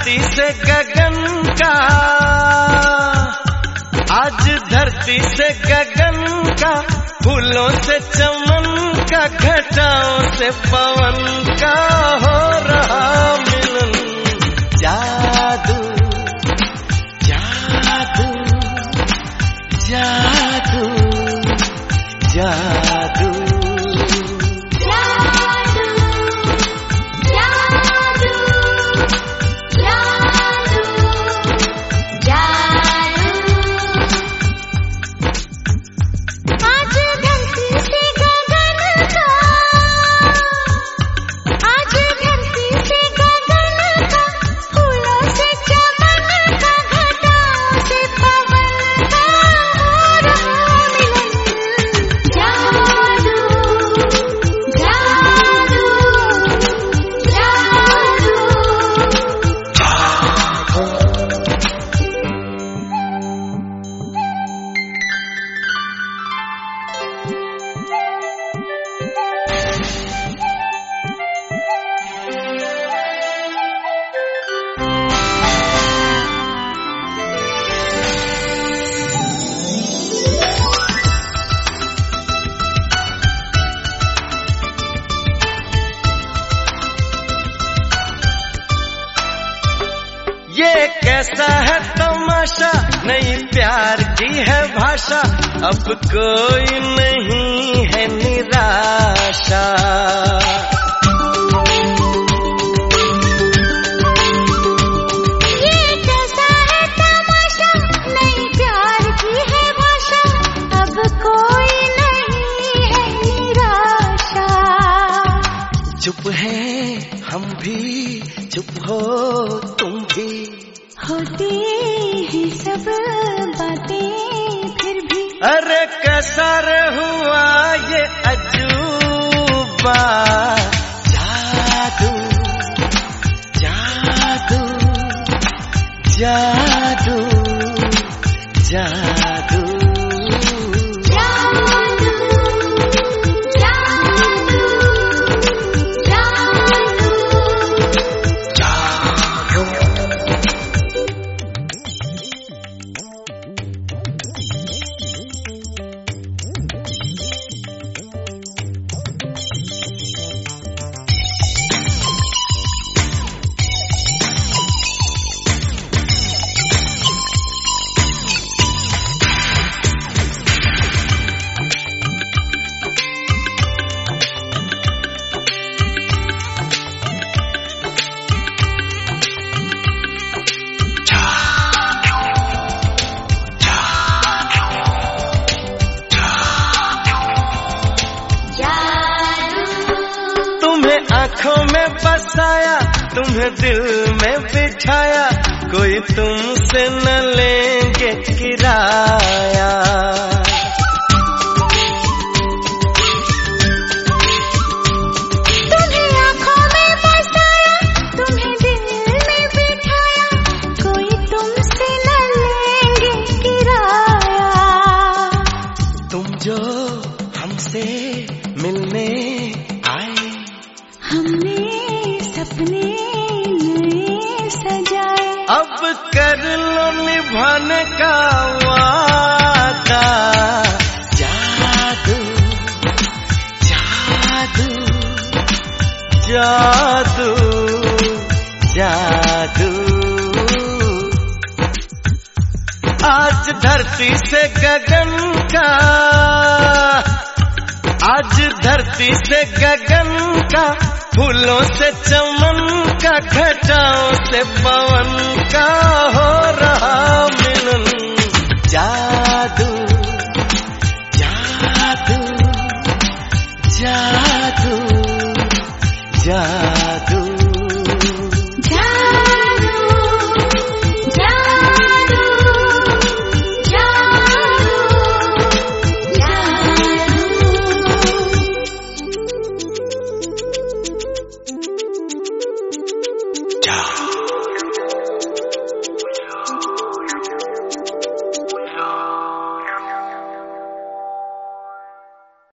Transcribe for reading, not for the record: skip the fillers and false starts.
धरती से गगन का, आज धरती से गगन का, फूलों से चमन का, घटाओं से पवन का हो रहा मिलन। जादू जादू जादू जादू ये कैसा है तमाशा, नई प्यार की है भाषा, अब कोई नहीं है निराशा। ये कैसा है तमाशा, नई प्यार की है भाषा, अब कोई नहीं है निराशा। चुप है हम भी, चुप हो तुम भी, होती है सब बातें फिर भी। अरे कैसा रे हुआ ये अजूबा, जादू जादू जादू जादू आँखों में बसाया, तुम्हें दिल में बिठाया, कोई तुमसे न लेंगे किराया। तुम्हें आँखों में बसाया, तुम्हें दिल में बिठाया, कोई तुमसे न लेंगे किराया। तुम जो हमसे मिलने आए, हमने सपने नए सजाए, अब कर लो निभाने का वादा। जादू जादू जादू जादू, आज धरती से गगन का, आज धरती से गगन का, फूलों से चमन का, घटाओं से पवन का हो रहा मिलन। जादू जादू जादू जादू